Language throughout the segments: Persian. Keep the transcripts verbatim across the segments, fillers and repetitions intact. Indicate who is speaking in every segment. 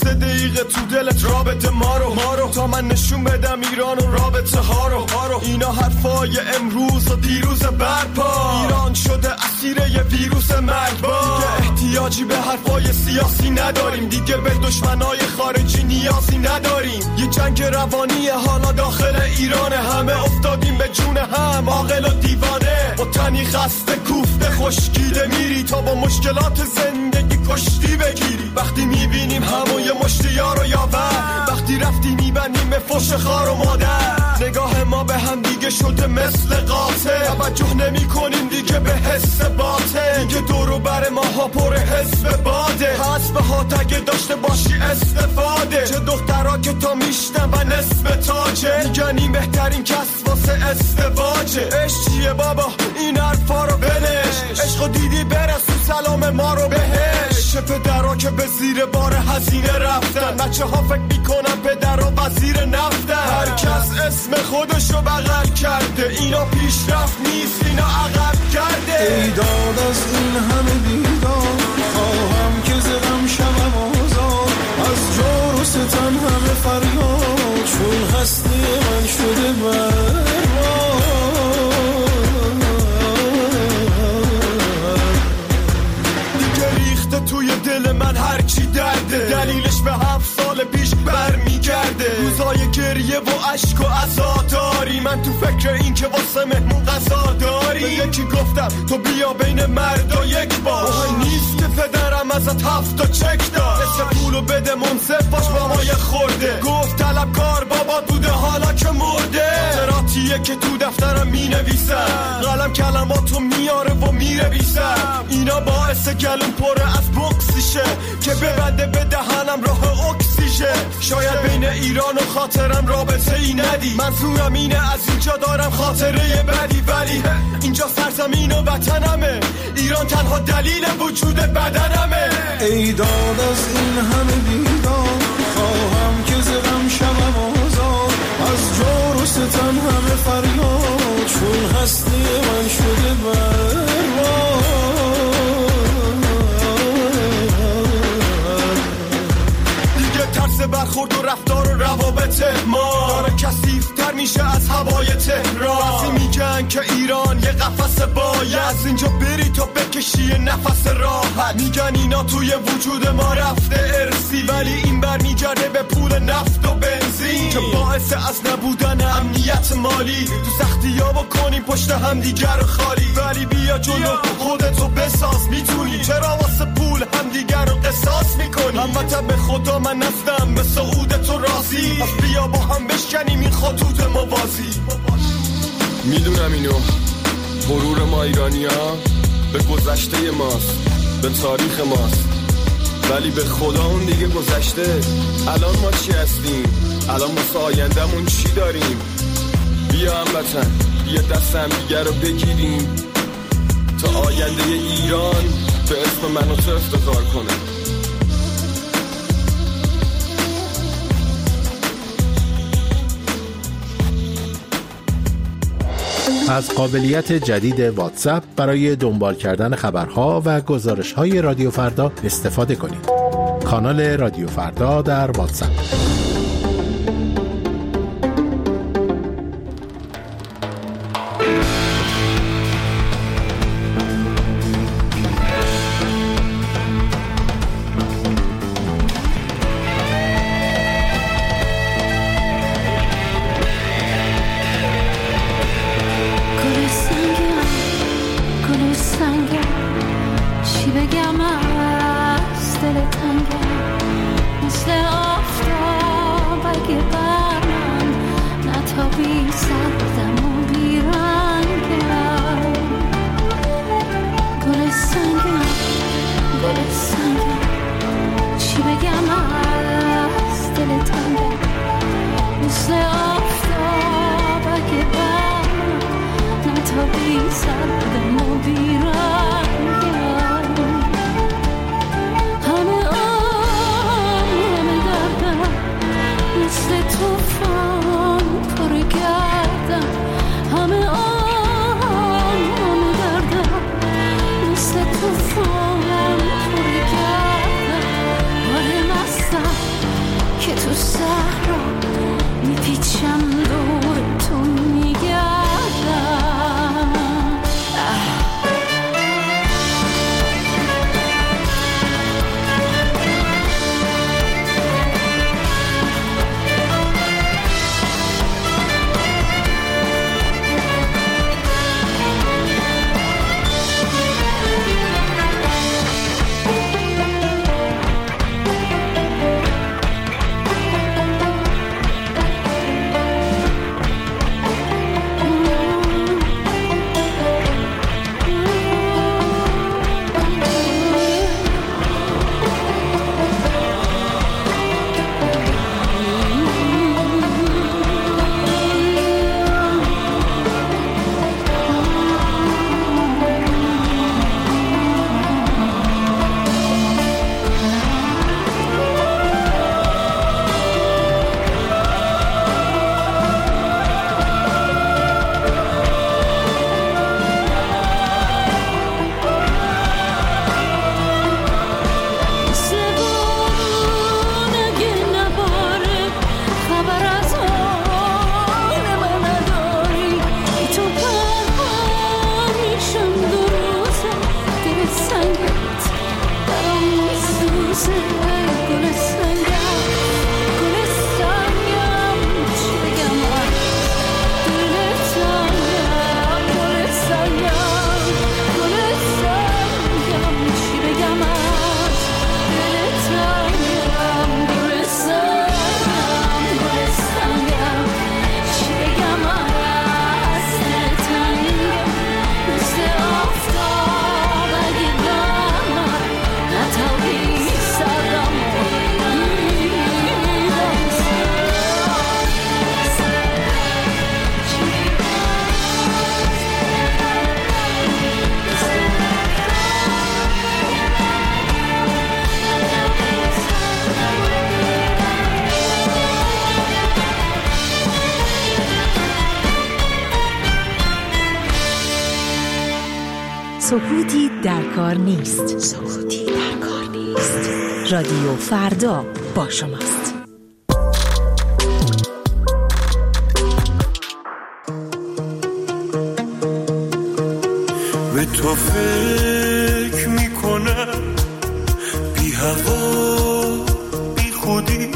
Speaker 1: سه دقیقه تو دلت رابطه ما رو ما رو تا من نشون بدم ایران و رابطه ها رو ها رو. اینا حرفای امروز و دیروز برپا. ایران شده اسیر یه ویروس مرگبار. دیگه احتیاجی به حرفای سیاسی نداریم، دیگه به دشمنای خارجی نیازی نداریم. یه جنگ روانی حالا داخل ایران، همه افتادیم به جون هم، عاقل و دیوانه. با تنی خسته کوفته خشکیده میری تا با مشکلات زندگی کشتی بگیری. وقتی میبینیم همون یه مشتی یار و یاور، وقتی رفتی میبندیم به فش خار و مادر. نگاه ما به هم دیگه شده مثل قاطع، توجه نمی کنیم دیگه به حس باطن. دیگه دورو بر ما ها پر حس باده، حسب ها تگه داشته باشی استفاده. چه دخترها که تا میشتن و نصف تاجه، میگن این بهترین کس واسه استواجه. عشق چیه بابا این حرفا رو بنش، عشقو دیدی برسون سلام ما رو بهش. چه پدرها که به زیر بار هزینه رفتن، بچه ها فکر میکنن پدر و وزیر نفتن. هر کس اسم خودشو بغل کرده، اینا پیشرفت نیست اینا عقب کرده.
Speaker 2: ای داد از این همه بیدار، خواهم که زدم شبم آزاد. از جور و ستم همه فریاد، چون هستی من شده برباد.
Speaker 1: دیگه ریخته توی دل من هرچی درده، دلیلش به هفت سال پیش برمیگرده. روزای گریه و عشق و عزاداری، من تو فکر این که واسه مهمون غذا داری. به یکی گفتم تو بیا بین مردا یک باش، وای نیست که پدرم ازت هفت تا چک دار. نصف پولو بده منصف باش با ما یه خورده. گفت طلبکار بابا بوده حالا که مرده. خاطراتیه که تو دفترم می نویسم، قلم کلماتو میاره و میره بیسم. اینا باعث گلوم پره از بوکسیشه که ببنده به دهنم راه اکسیژن. شاید بین ایران و خاطرم رابطه ای ندی، منظورم اینه از اینجا دارم خاطره بدی. ولی اینجا سرزمین و وطنمه، ایران تنها دلیل وجود بدنمه.
Speaker 2: ای داد از این همه بیدار، خواهم که زدم شبم آزاد. از جور و ستم همه فریاد، چون هستی من شده برباد.
Speaker 1: ترس برخورد و رفتار و روابط ما داره کثیف‌تر میشه از هوای تهران. بعضی میگن که ایران یه قفس باید، از اینجا بری تا بکشی نفس راحت. میگن اینا توی وجود ما رفته ارسی، ولی این بر میگرده به پول نفت و بنزین که باعث از نبودن امنیت مالی. تو سختی ها بکنیم پشت هم دیگر خالی، ولی بیا جلو خودتو بساز. میتونی چرا واسه پول هم دیگر رو قصاص میکنی؟ هموطن به خدا من نفتم به سعود تو راضی، پس بیا با هم بشکنیم این خطوط موازی.
Speaker 3: میدونم اینو غرور ما ایرانی ها به گذشته ماست، به تاریخ ماست، ولی به خدا اون دیگه گذشته. الان ما چی هستیم؟ الان واسه آینده‌مون چی داریم؟ بیا هموطن بیا دست هم دیگه رو بگیریم تا آینده ایران به اسم من و تو افتخار کنه.
Speaker 4: از قابلیت جدید واتساپ برای دنبال کردن خبرها و گزارش‌های رادیو فردا استفاده کنید. کانال رادیو فردا در واتساپ.
Speaker 5: مثل توفان پر گردم سکوتی در کار نیست. سکوتی در کار نیست. رادیو فردا با شماست.
Speaker 2: به تو فکر میکنم بی هوا بی خودی،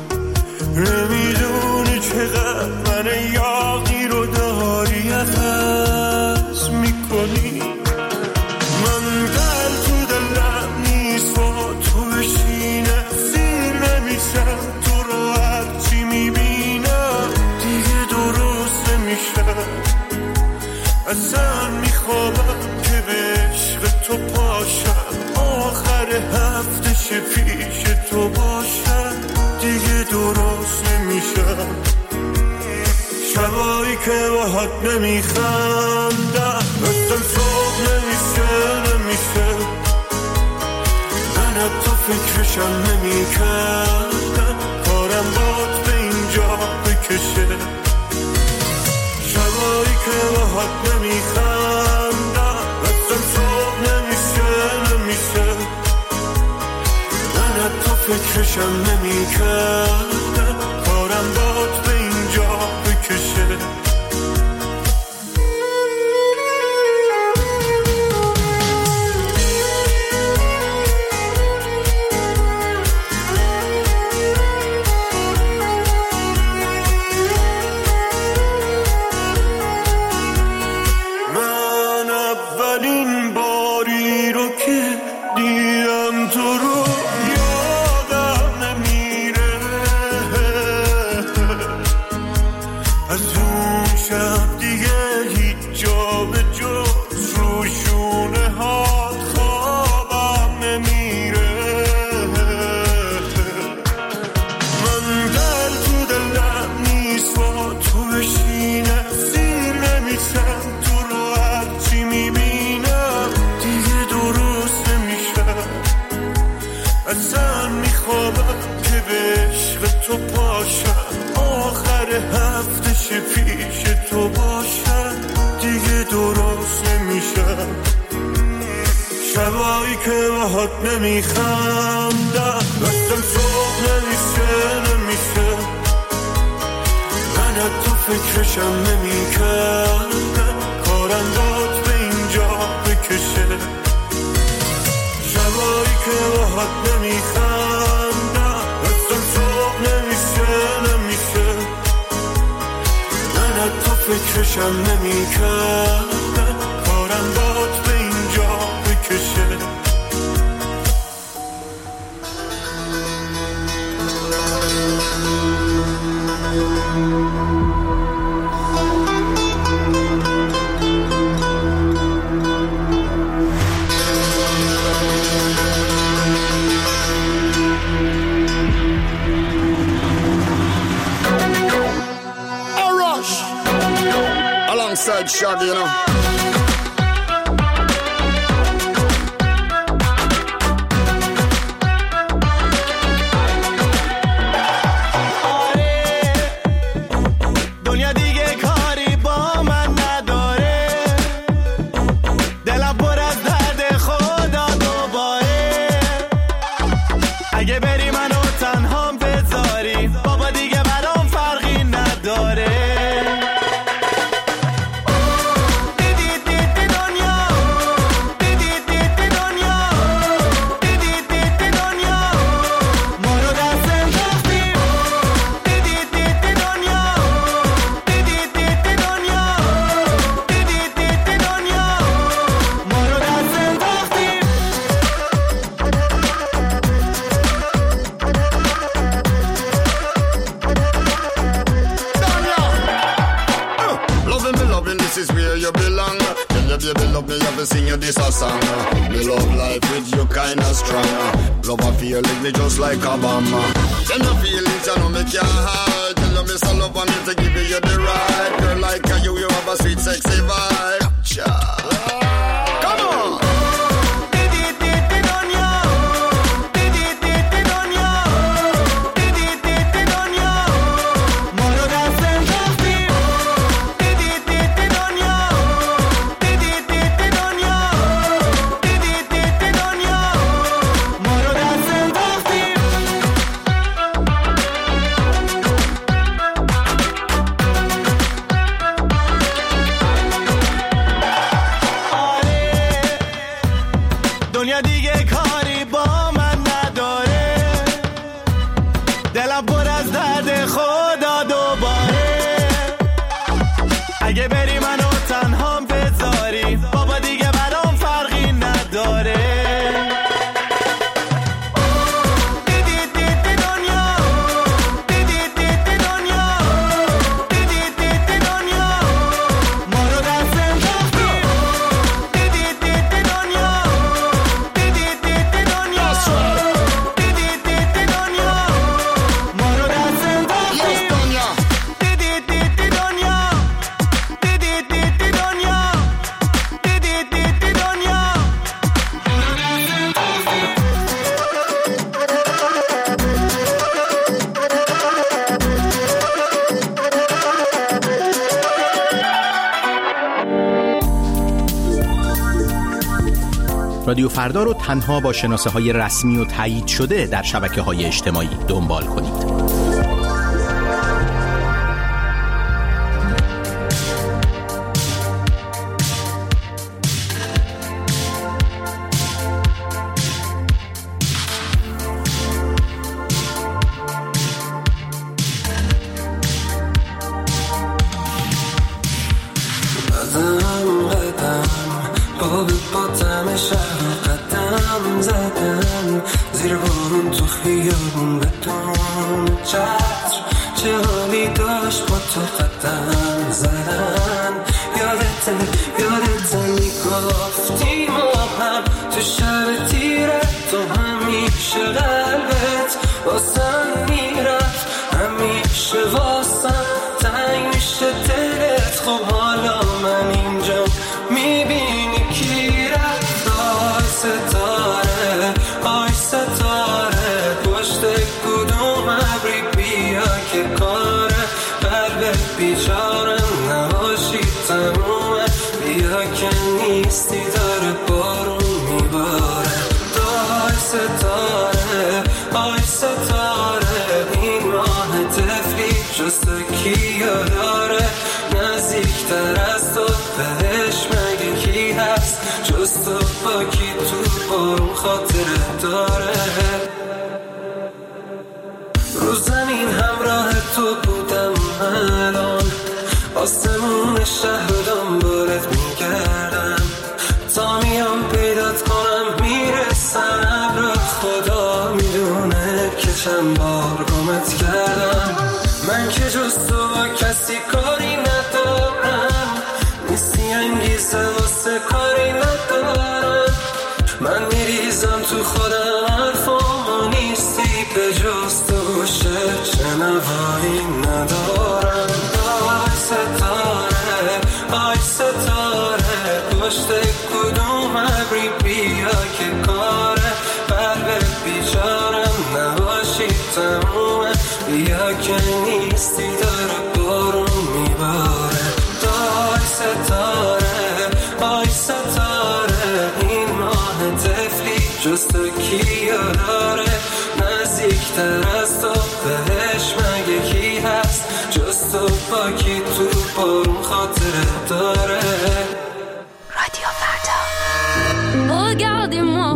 Speaker 2: نمیدونی چقدر من یاقی رو داری عوض میکنی. من دل تو دلم نیست با تو بشینم، سیر نمیشم تو رو هرچی میبینم دیگه درست نمیشم. اصلا میخوابم که به عشق تو پاشم، آخر هفته شه پیش تو باشم دیگه درست نمیشم. شبایی که باهات نمیخندم مثل صبح نمیشه نمیشه، من حتی فکرشم نمیکردم کارم باد به اینجا بکشه. شبایی که باهات نمیخندم مثل صبح نمیشه نمیشه، من حتی فکرشم نمیکردم کارم باد به اینجا بکشه. شبایی که باهات نمیخندم مثل صبح نمیشه نمیشه، من حتی فکرشم نمیکردم کارم داد به اینجا بکشه. شبایی که باهات نمیخندم مثل صبح نمیشه نمیشه، من حتی فکرشم نمیکردم کارم داد به اینجا بکشه.
Speaker 6: Alongside Shaggy, you know. Just like Obama. Tell me feelings, I know make your heart. Tell me some love on me to give you the right. Girl like you, you have a sweet sexy vibe. Cha. Come on.
Speaker 7: دلم پر از درد خدا دوباره. اگه بری منو تنهام بذاری بابا دیگه برام فرقی نداره.
Speaker 8: رادیو فردا رو تنها با شناسه های رسمی و تایید شده در شبکه های اجتماعی دنبال کنید.
Speaker 9: Regardez-moi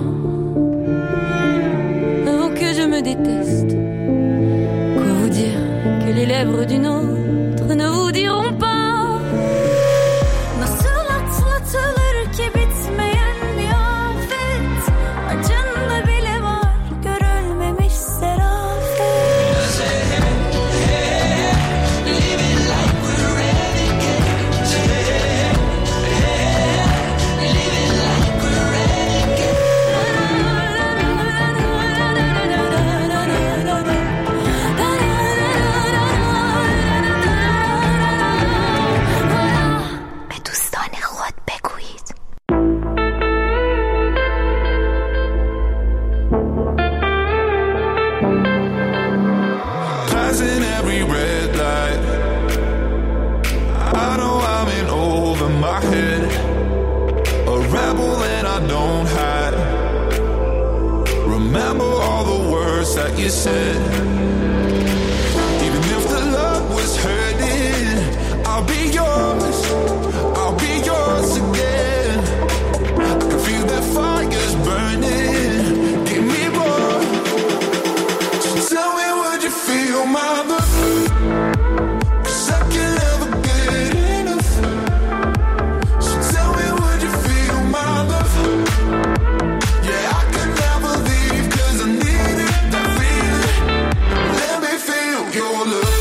Speaker 9: avant que je me déteste. Quoi vous dire que les lèvres d'une autre ne vous diront pas. Nasıl atlatılır ki bitmeyen bir afet. Acında bile var görülmemiş serafet. Living like we're renegades. Living like we're renegades. You said, even if the love was hurting, I'll be yours, I'll be yours again. I can feel that fire's burning, give me more. So tell me, would you you feel my love? 'Cause I can never get enough. So tell me, would you feel my love? Yeah, I can never leave 'cause I need it, that feeling. Let me feel your love.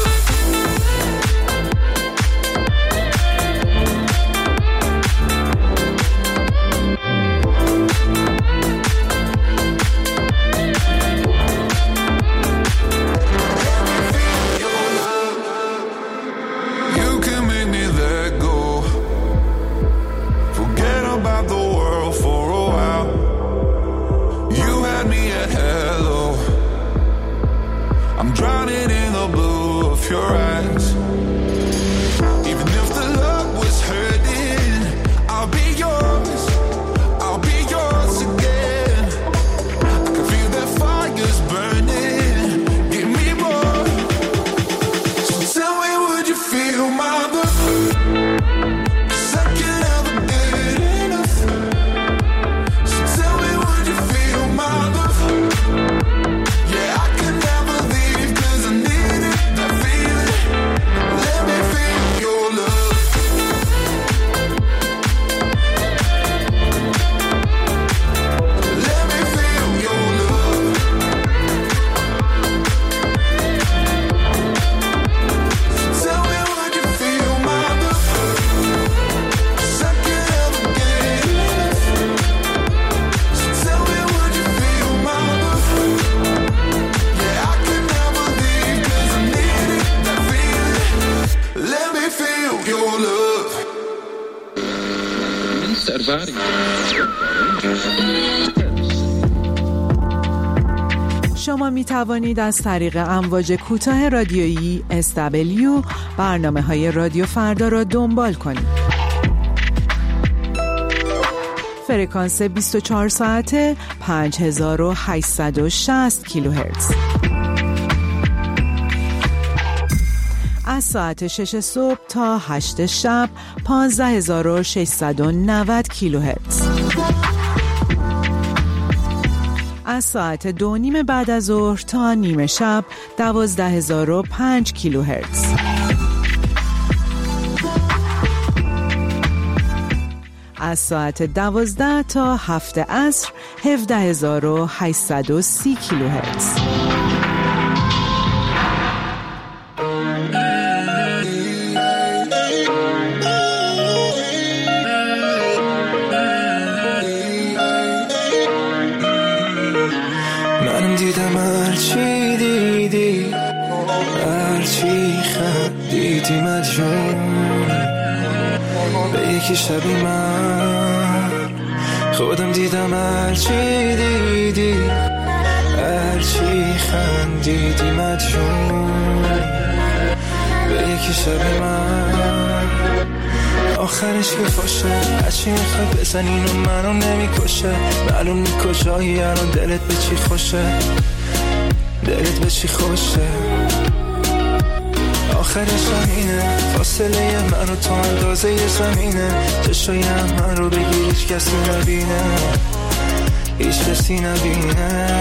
Speaker 9: Drowning in the blue of your eyes. Even if the love was hurting, I'll be yours, I'll be yours again. I can feel that fire's burning, give me more. So tell me, would you feel my love? 'Cause I can never get enough. So tell me, would you feel my love? Yeah, I can never leave 'cause I need it, that feeling. Let me feel your love. Let me feel your love. So tell me, would you feel my love? 'Cause I can never get enough. So tell me, would you feel my love? Yeah, I can never leave 'cause I need it, that feeling. Let me feel your love.
Speaker 10: شما می توانید از طریق امواج کوتاه رادیویی اس دبلیو برنامه های رادیو فردا را دنبال کنید. فرکانس بیست و چهار ساعته پنج هزار و هشتصد و شصت کیلوهرتز. از ساعت شش صبح تا هشت شب پانزده هزار و ششصد و نود کیلوهرتز. از ساعت دو نیم بعد از ظهر تا نیمه شب دوازده هزار و پنج کیلوهرتز. از ساعت دوازده تا هفت عصر هفده هزار و هشتصد و سی کیلوهرتز.
Speaker 2: من دیدم هرچی دیدی، هرچی خندیدی مدیون به یکی شبی من خودم دیدم هرچی دیدی، هرچی خندیدی مدیون به یکی شبی من آخرش که فاشه هرچی میخوای بزنین و منو نمیکشه معلوم نی کجایی الان دلت به چی خوشه دلت به چی خوشه آخرش همینه فاصله من و تو اندازه ی زمینه چشای هم من رو بگیر هیچ کسی نبینه هیچ کسی نبینه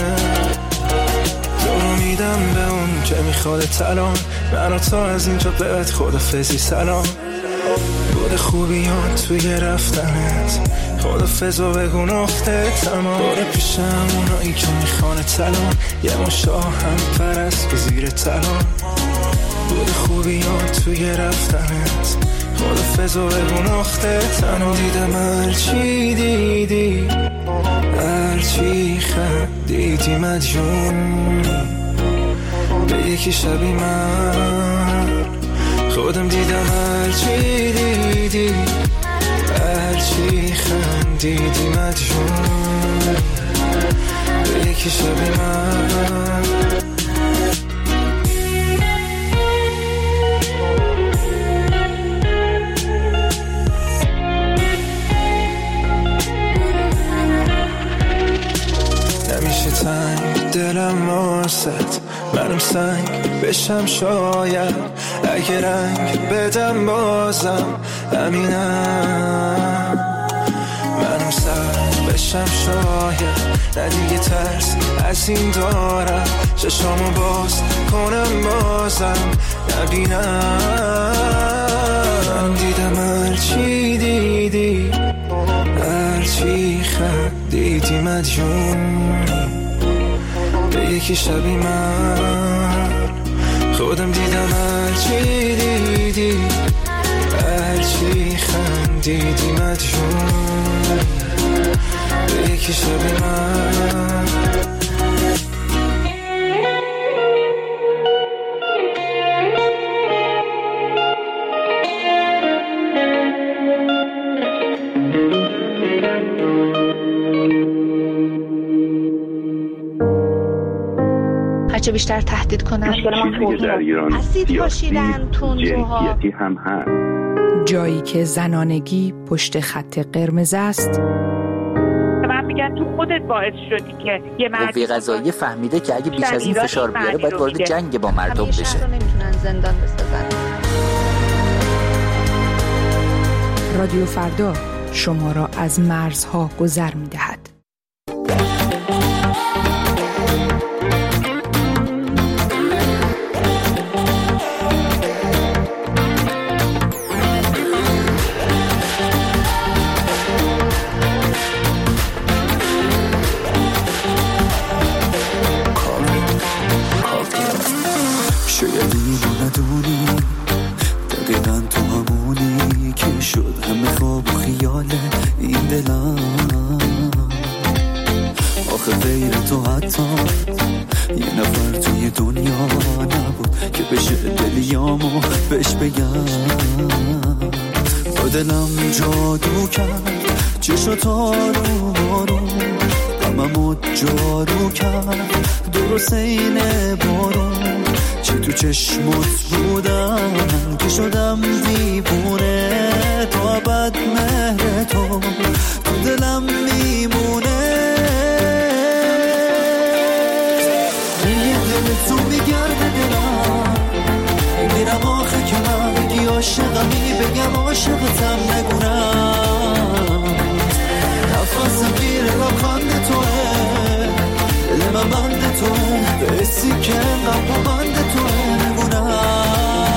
Speaker 2: تو رو میدم به اون که میخواد الان من و تو از اینجا به بعد خدافظی سلام بود خوبیان توی رفتنت خدافظ و بگو نقطه تمام باره پیشم اونایی که میخوانه تلان یه مشاه هم پرست که زیر تلان بود خوبیان توی رفتنت خدافظ و بگو نقطه تمام دیدم هرچی دیدی هرچی خندیدی مدیون به یکی شبی من خودم دیدم هرچی دیدی هرچی خندیدی مدیون به یکی شبی من نمیشه تنگ دلم واسط منم سنگ بشم شاید اگه رنگ بدم بازم همینم منم سر بشم شاید، نه دیگه ترس از این دارم، چشامو باز کنم بازم نبینم. من دیدم هرچی دیدی، هرچی خندیدی مدیونی به یکی شبی من. خودم دیدم هرچی دیدی، هرچی خندیدی مدیونی به یکی شبی من.
Speaker 11: هرچه بیشتر تهدید کنن
Speaker 12: چیزی که در ایران سیاسی جنسیتی هم هست.
Speaker 13: جایی که زنانگی پشت خط قرمز است.
Speaker 14: من میگم تو خودت باعث شدی که یه مرد
Speaker 15: قوه قضاییه فهمیده که اگه بیش از این فشار بیاره باید وارد جنگ با مردم بشه.
Speaker 11: همیشه نمیتونن زندان بسازن.
Speaker 13: رادیو فردا شما را از مرزها گذر میدهد.
Speaker 2: شاید اینو ندونی دقیقا تو همونی که شد همه خواب و خیال این دلم. آخه غیر تو حتی یه نفر توی دنیا نبود که بشه دلیامو بهش بگم. با دلم جادو کرد چشات آروم آروم، غممو جارو کرد درست اینه بارون. چی تو چشمت بودم که شدم دیوونه، تو ابد مهر تو تو دلم میمونه. یه دل تو میگرده دلم، میرم آخه که من بگی عاشقمی بگم عاشقتم نگونم. نفسم میره لبخند توه، دل من بند توه، به حسی که قبل بند توه نگونم.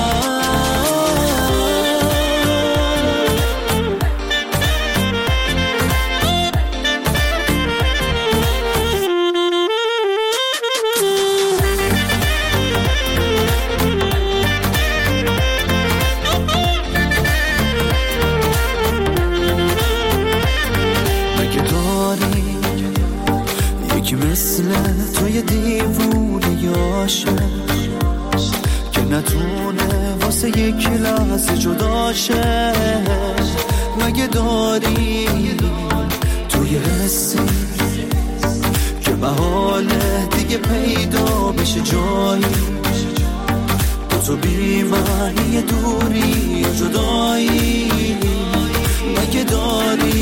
Speaker 2: مگه داری یکی مثل توی دیوونه یاشه که نتونه واسه یک لحظه جداشه؟ مگه داری توی حسی که محاله دیگه پیدا بشه جایی تو بی معنی دوری و جدایی؟ مگه داری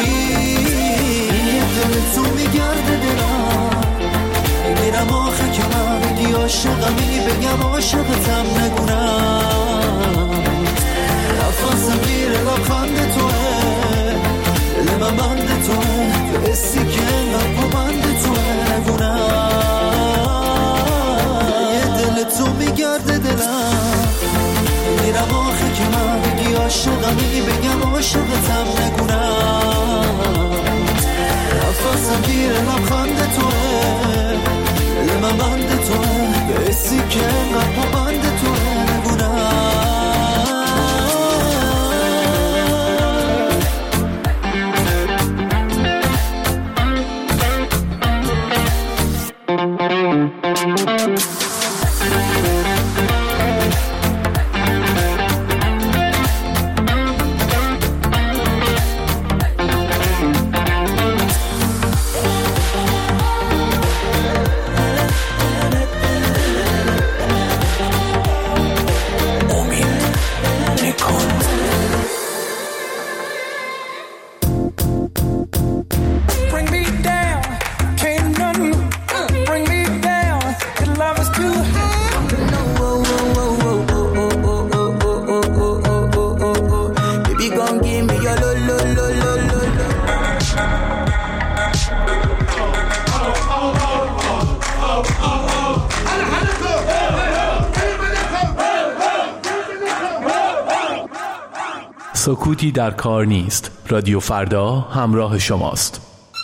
Speaker 2: یه دل تو میگرده دلم، میرم آخه که من بگی عاشقمی بگم عاشقتم نگونم. نفسم میره لبخند توه، دل من بند توه، به حسی که انقدر بند توه نگونم. یه دل تو میگرده دلم، میرم آخه که من بگی عاشقمی بگم عاشقتم نگونم. نفسم میره لبخند توه، دل من بند توه، به حسی که انقدر بند توه نگونم.
Speaker 16: سکوتی در کار نیست. رادیو فردا همراه شماست.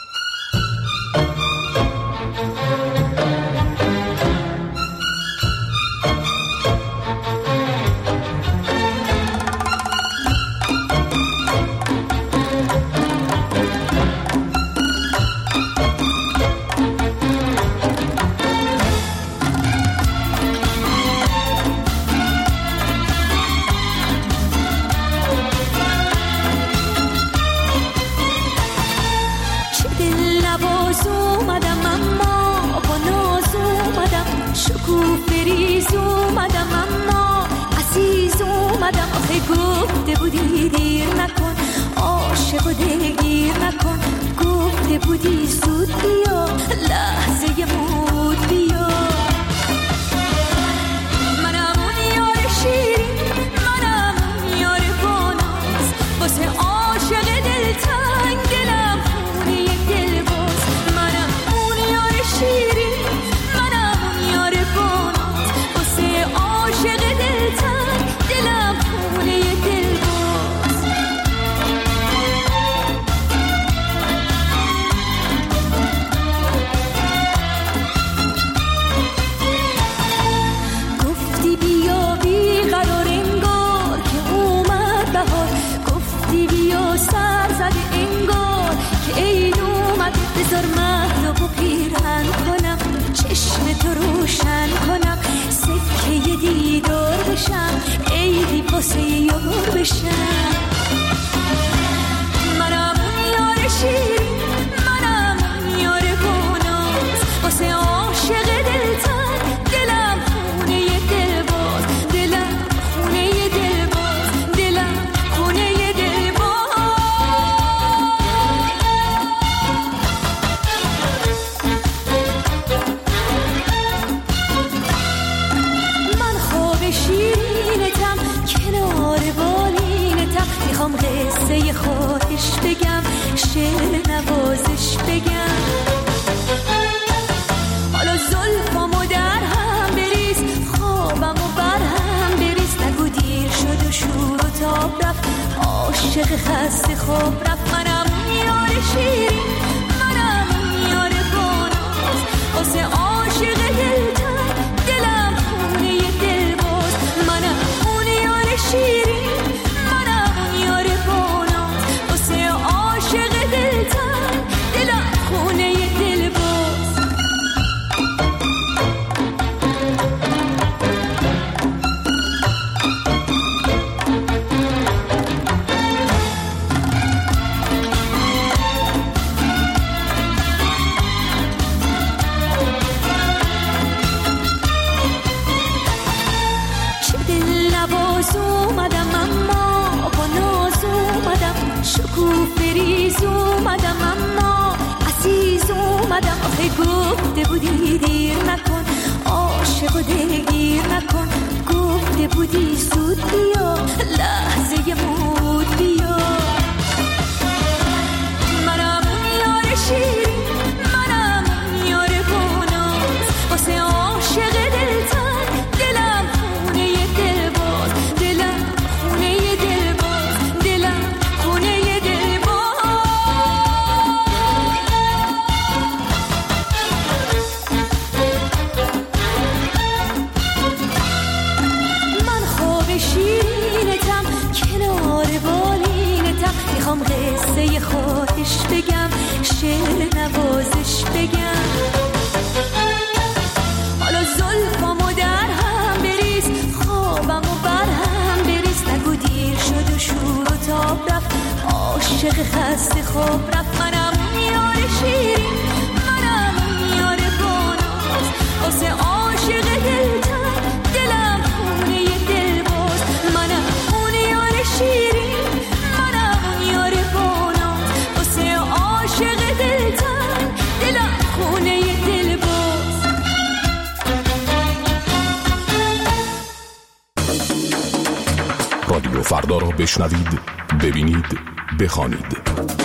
Speaker 17: رادیو فردا را بشنوید، ببینید، بخوانید.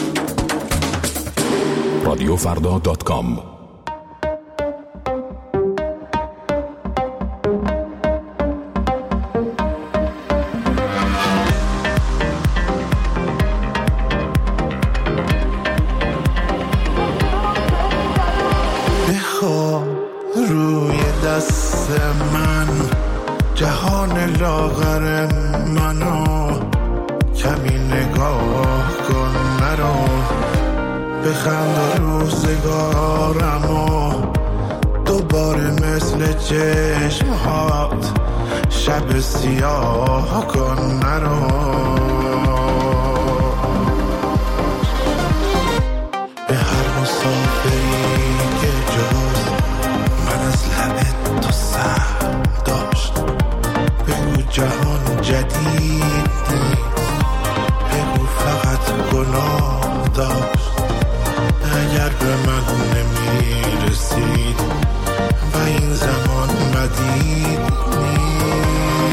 Speaker 17: رادیو فردا دات کام.
Speaker 2: جهان لاغر منو کمی نگاه کن مرا، بخند روزگارمو دوباره مثل چشمهات شب سیاه کن مرا. به هر مسافری که جز من از لب تو سهم داشت بگو جهان جدید نیست، بگو فقط گناه داشت. اگر به من نمی رسید و این زمان مدید نیست.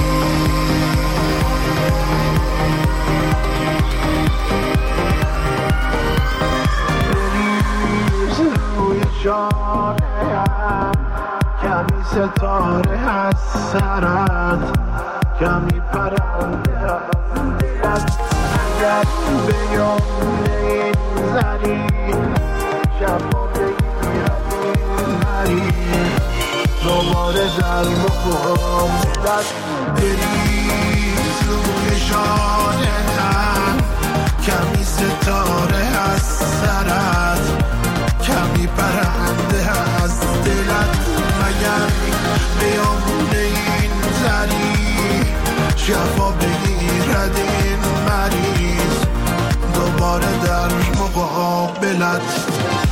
Speaker 2: بریز روی جانم کمی ستاره از سرت، کمی پرنده از دلت. اگر به یاد این زری شفا بگیرد این مریض دوباره در مقابلت. بریز روی شانتم کمی ستاره از سرت، کمی پرنده از دلت. مگر بیامون این زری شفا بگیرد این مریض دوباره در مقابلت.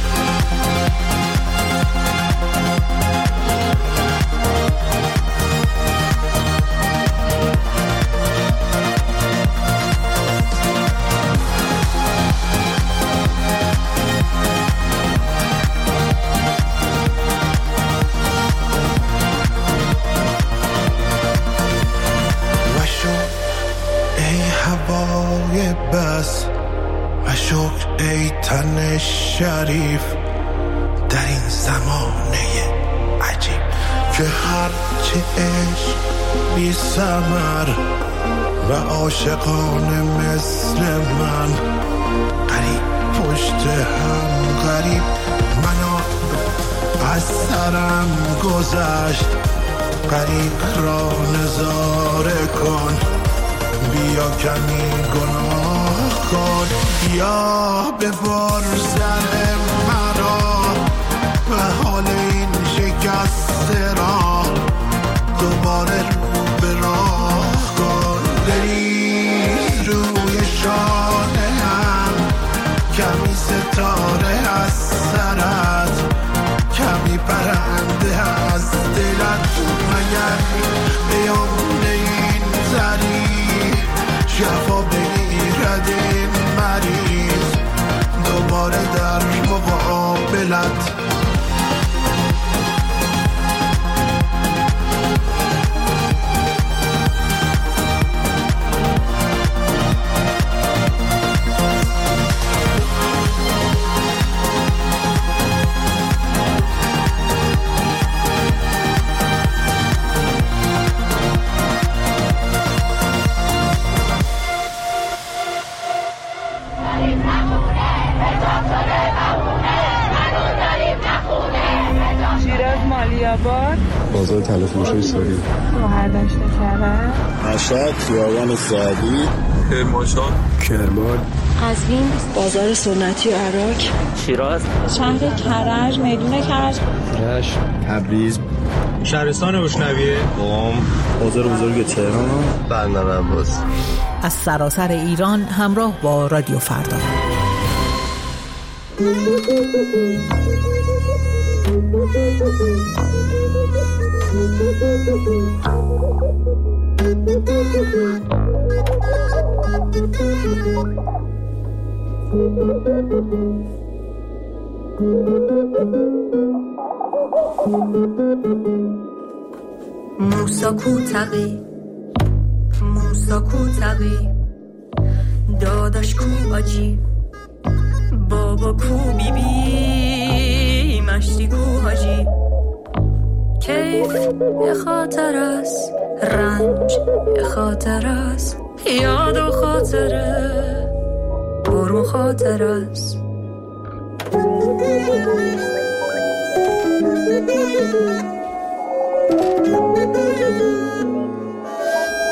Speaker 2: بس و شکر ای تن شریف در این زمانه عجیب که هرچه عشق بی ثمر و عاشقانه مثل من قریب پشت هم قریب. منو از سرم گذشت غریق را نظاره کن، بیا کمی گناه کن، بیا ببار سر مرا و حال این شکسته را دوباره رو به راه کن. بریز روی شانه هم کمی ستاره از سرت، کمی پرنده از دلت. مگر بیامون این زری شفا بگیرد این مریض دوباره در مقابلت.
Speaker 18: بازار تلفروشی ساری
Speaker 19: شوهر داشته کرد
Speaker 18: مشهد خیابان سعدی
Speaker 3: کرمانشاه
Speaker 18: کرمان
Speaker 19: قزوین بازار سنتی و عراق
Speaker 15: شیراز
Speaker 19: شهر کرج میدون کرج
Speaker 18: رشت تبریز
Speaker 20: شهرستان روشنویه
Speaker 18: قم بازار بزرگ تهران
Speaker 20: بندر عباس.
Speaker 5: از سراسر ایران همراه با رادیو فردا.
Speaker 21: موسا کوتقی موسا کوتقی داداش کو آجی بابا کو بی بی مشتی کو حاجی. کیف یه خاطر است، رنج یه خاطر است، یاد و خاطره برون خاطر است.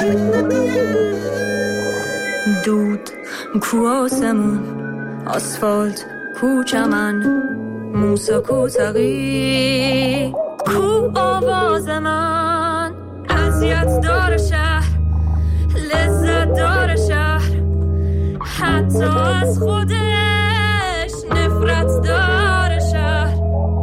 Speaker 21: دود کو آسمون، آسفالت کو چمن، موسا کو تقی، کو آواز من. اذیت داره شهر، لذت داره شهر، حتی از خودش نفرت داره شهر.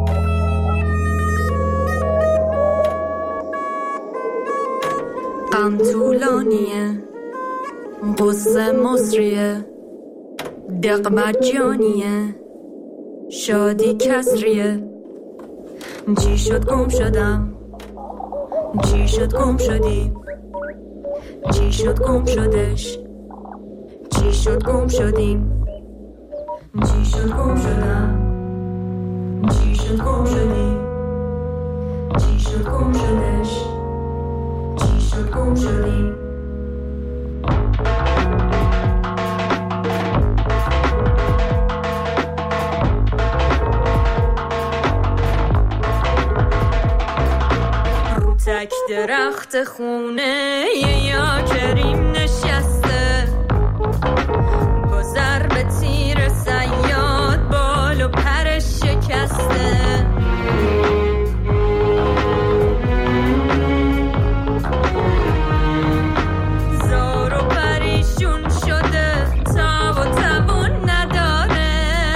Speaker 21: غم طولانیه، قصه مصریه، دق مجانیه، شادی کسریه. چی شد گم شدم، چی شد گم شدی، چی شد گم شدش، چی شد گم شدیم، چی شد گم شدم، چی شد گم شدی، چی شد گم شدش، چی شد گم شدیم. تک درخت خونه یا کریم نشسته، گذر به تیر صیاد بال و پرش شکسته. زار و پریشون شده، تاب و توان نداره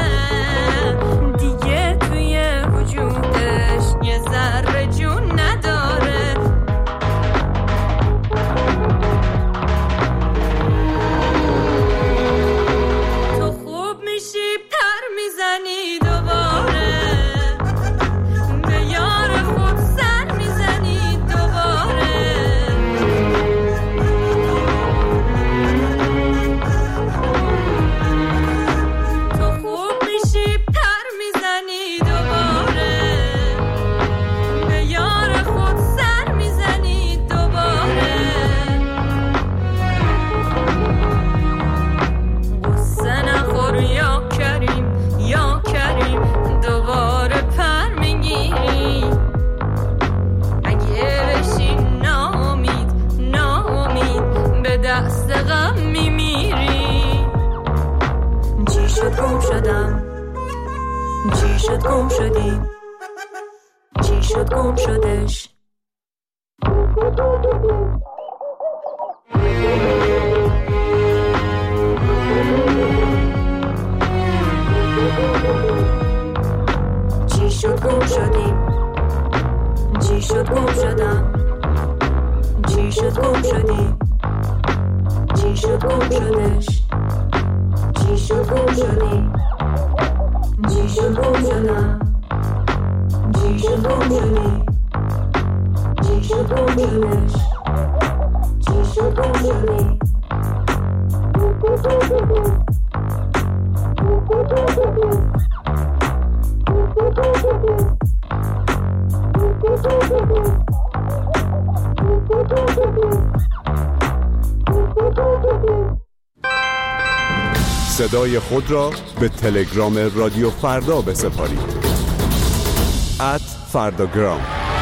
Speaker 21: دیگه، توی وجودش یه ذره جون نداره. چی شد گم شدی، چی شد گم شدش. چی شد گم شدیم، چی شد گم شدم، چی شد گم شدی، چی شد گم شدش، چی شد گم شدی، چی شد گم شدم، چی شد گم شدی، چی شد گم شدش، چی شد گم شدی.
Speaker 1: صدای خود را به تلگرام رادیو فردا بسپارید. ات فرداگرام.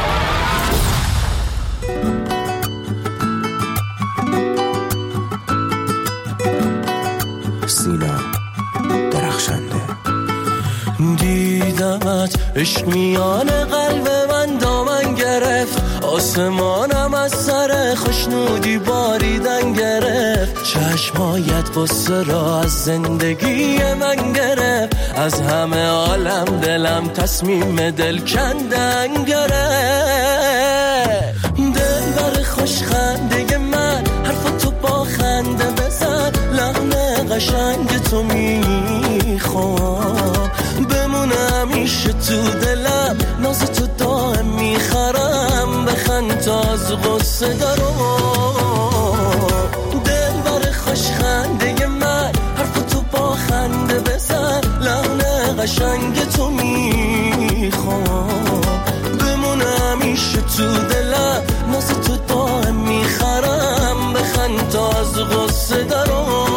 Speaker 2: سینا درخشنده. دیدمت عشق میان قلب من دامن گرفت، آسمانم از سر خوشنودی باریدن گرفت، چشمایت قصه را از زندگی من گرفت، از همه عالم دلم تصمیم دل کندن گرفت. دل بر خوش خنده من حرف تو با خنده بزن، لحن قشنگ تو میخوام بمونه همیشه تو دلم، ناز تو دائم میخرم، بخند تا از غصه دارم. دل بر خوش خنده من حرف تو با خنده بزن، لحن قشنگ تو میخوام بمونه همیشه تو دلم، ناز تو دائم میخرم، بخند تا از غصه دارم.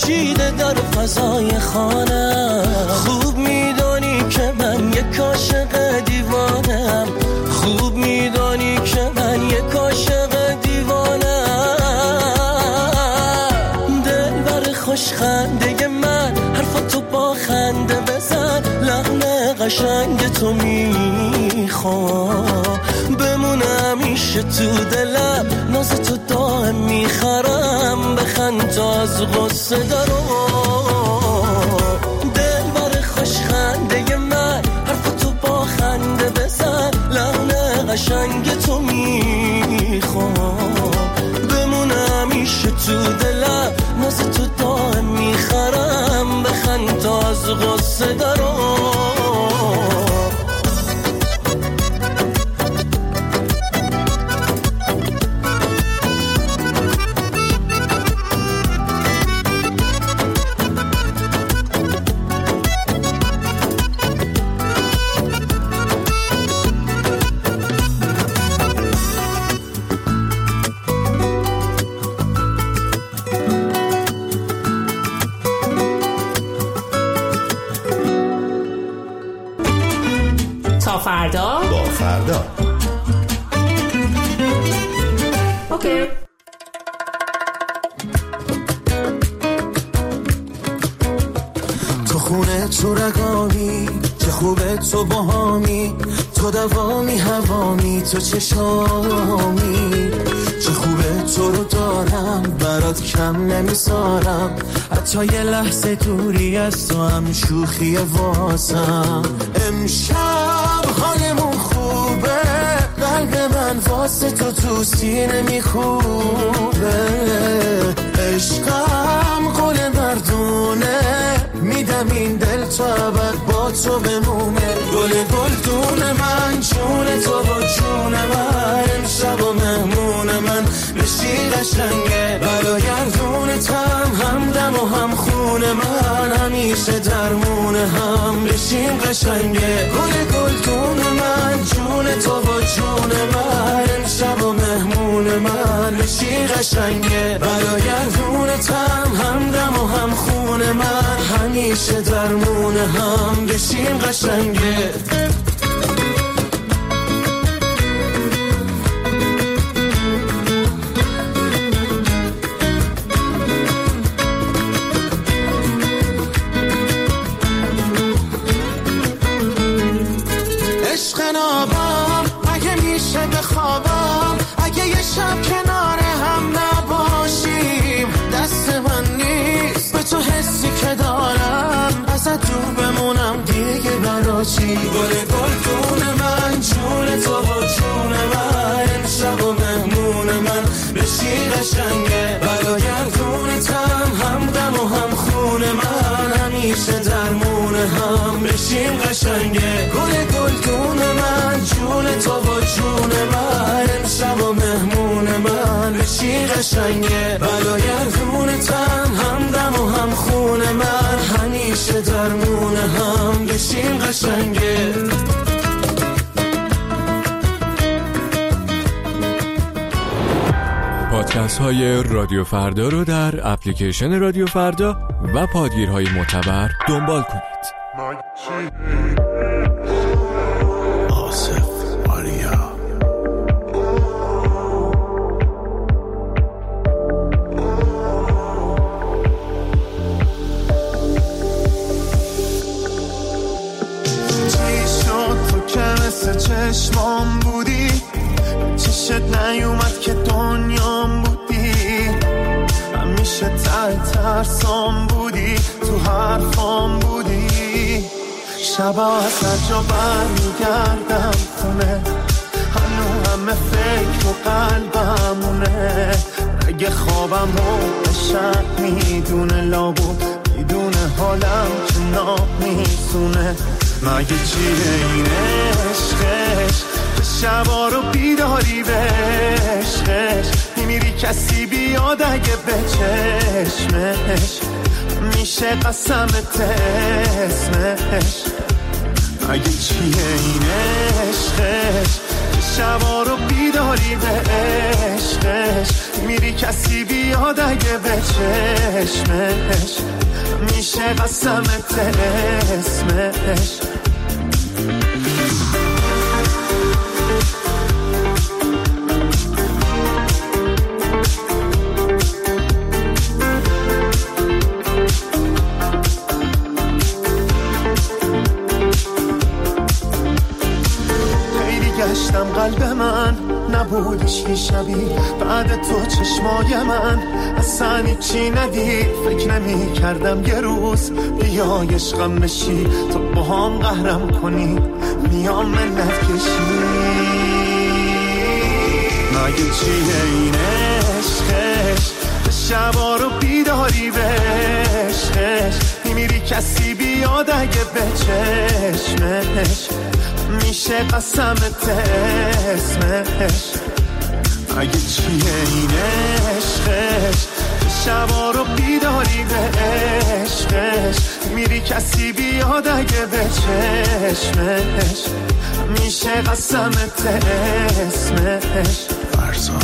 Speaker 2: پیچیده در فضای خانه. خوب میدانی که من یک عاشق دیوانم، خوب میدانی که من یک عاشق دیوانم. دلبر خوش خنده من، حرف تو با خنده بزن، لحن قشنگ تو میخوام بمونه همیشه تو دلم، ناز تو دائم میخرم، بخند تا از غصه درو. دلبر خوش خنده من، حرف تو با خنده بزن، لحن قشنگ تو میخوام بمونه همیشه تو دلم، ناز تو دائم میخرم، بخند تا از غصه درو.
Speaker 4: فردا
Speaker 8: با فردا.
Speaker 4: اوکی.
Speaker 2: تو خونه تو رگامی، چه خوبه تو باهامی، تو دوامی هوامی، تو چشامی. چه خوبه تو رو دارم، برات کم نمیذارم، حتی یه لحظه دوری از تو هم شوخی واسم. امشب حالمون خوبه، قلب من واسه تو تو سینه میخوبه. عشقم قول مردونه، میدم این دل تا ابد با تو بمونه. گل گلدون من، جون تو با جون من، امشب و مهمون من بشی قشنگه. برایردونتم همدم و هم خون من، همیشه درمون هم بشیم قشنگه. گل گلدون من، جون تو با جون من، امشب و مهمون من بشی قشنگه. برایردونتم همدم و هم خون من، همیشه درمون هم بشیم قشنگه. عشق نابم اگه میشه بخوابم، اگه یه شب کنار هم نباشیم، دست من نیست به تو حسی که دارم، ازت دور بمونم دیگه برا چی. گل گلدون من، جون تو با جون من، امشب و مهمون من بشی قشنگه. برایردونتم همدم و هم خون من، همیشه درمون هم بشیم قشنگه. گل گلدون من، جون تو با جون من، امشب و مهمون من بشی قشنگه. برایردونتم همدم و هم خون من، همیشه درمون هم بشیم قشنگه.
Speaker 22: پادکست های رادیو فردا رو در اپلیکیشن رادیو فردا و پادگیرهای معتبر دنبال کنید.
Speaker 2: آصف آریا
Speaker 7: چی شد تو که مثل چشمام بودی، چشت نیومد که دنیام بودی، همیشه ته ترسام بودی، تو حرفام بودی. شبا از هر جا برمیگردم خونه، هنو همه فکر و قلبمونه. اگه خوابم رو به شب میدونه، لابود میدونه حالم که ناب میسونه. مگه چیه این عشقش که شبا رو بیداری به عشقش، میمیری کسی بیاد اگه به چشمش، میشه قسمت اسمش. مگه چیه این عشقش که شبا رو بیداری به عشقش میری کسی بیاد اگه به چشمش میشه قسمت اسمش گشتم قلب من نبودش که شبیه بعد تو چشمای من اصلا چی ندید فکر نمی کردم یه روز بیای عشقم بشی تو با هم قهرم کنی میام منت کشی مگه چیه این عشقش شبا رو بیداری به عشقش میری کسی بیاد اگه به چشمش میشه قسمت اسمش اگه چیه این عشقش شبا رو بیداری به عشقش میری کسی بیاد اگه به چشمش میشه قسمت اسمش فرزان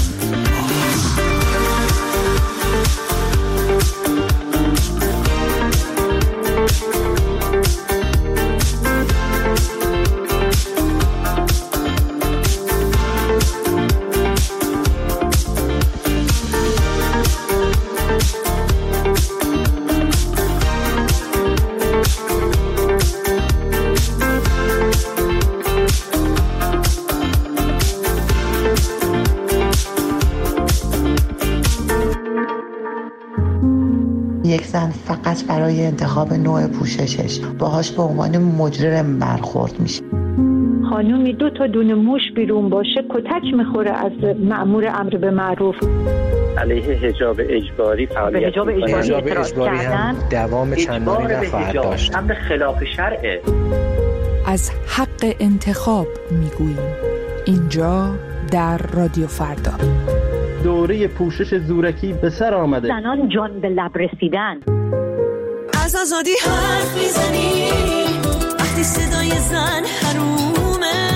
Speaker 6: یک زن فقط برای انتخاب نوع پوششش باهاش به عنوان مجرم برخورد میشه.
Speaker 9: خانومی دو تا دونه موش بیرون باشه کتک میخوره از مأمور امر به معروف.
Speaker 23: علیه حجاب اجباری فعالیت
Speaker 9: حجاب اجباری,
Speaker 23: حجاب
Speaker 9: اجباری هم
Speaker 23: دوام چندانی نخواهد داشت. امر خلاف شرعه.
Speaker 13: از حق انتخاب میگوییم اینجا در رادیو فردا.
Speaker 24: دوره پوشش زورکی به سر آمده.
Speaker 9: زنان جان به لب رسیدن.
Speaker 21: از آزادی حرف میزنی وقتی صدای زن حرومه،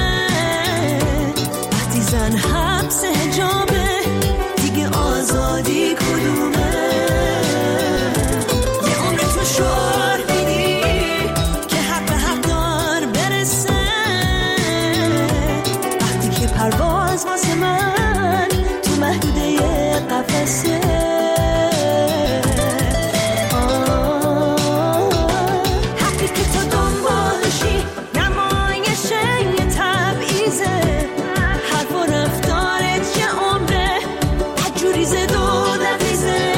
Speaker 21: وقتی زن حبس حجابه دیگه آزادی کدومه؟ یه عمر تو شعار میدی که حق به حق دار برسه، وقتی که پرواز واسه من تو محدوده قفسه. حرف و رفتارت چه عمره حجوری زد و دقیزه.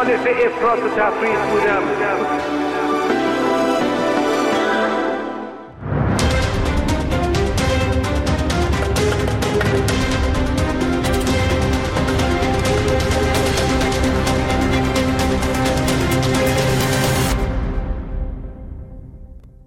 Speaker 10: مخالف افراط و تفریط بودم.